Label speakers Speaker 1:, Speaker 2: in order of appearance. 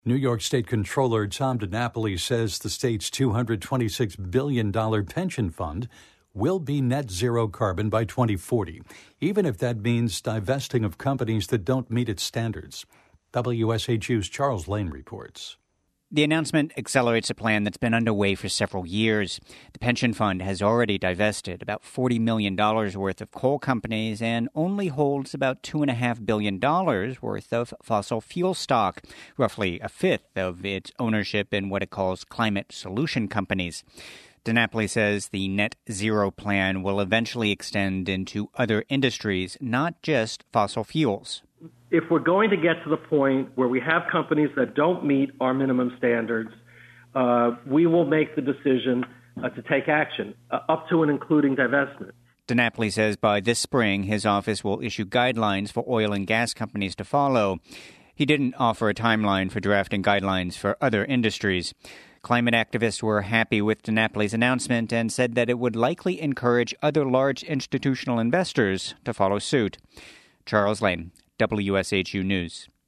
Speaker 1: New York State Comptroller Tom DiNapoli says the state's $226 billion pension fund will be net zero carbon by 2040, even if that means divesting of companies that don't meet its standards. WSHU's Charles Lane reports.
Speaker 2: The announcement accelerates a plan that's been underway for several years. The pension fund has already divested about $40 million worth of coal companies and only holds about $2.5 billion worth of fossil fuel stock, roughly a fifth of its ownership in what it calls climate solution companies. DiNapoli says the net zero plan will eventually extend into other industries, not just fossil fuels.
Speaker 3: If we're going to get to the point where we have companies that don't meet our minimum standards, we will make the decision to take action, up to and including divestment.
Speaker 2: DiNapoli says by this spring, his office will issue guidelines for oil and gas companies to follow. He didn't offer a timeline for drafting guidelines for other industries. Climate activists were happy with DiNapoli's announcement and said that it would likely encourage other large institutional investors to follow suit. Charles Lane, WSHU News.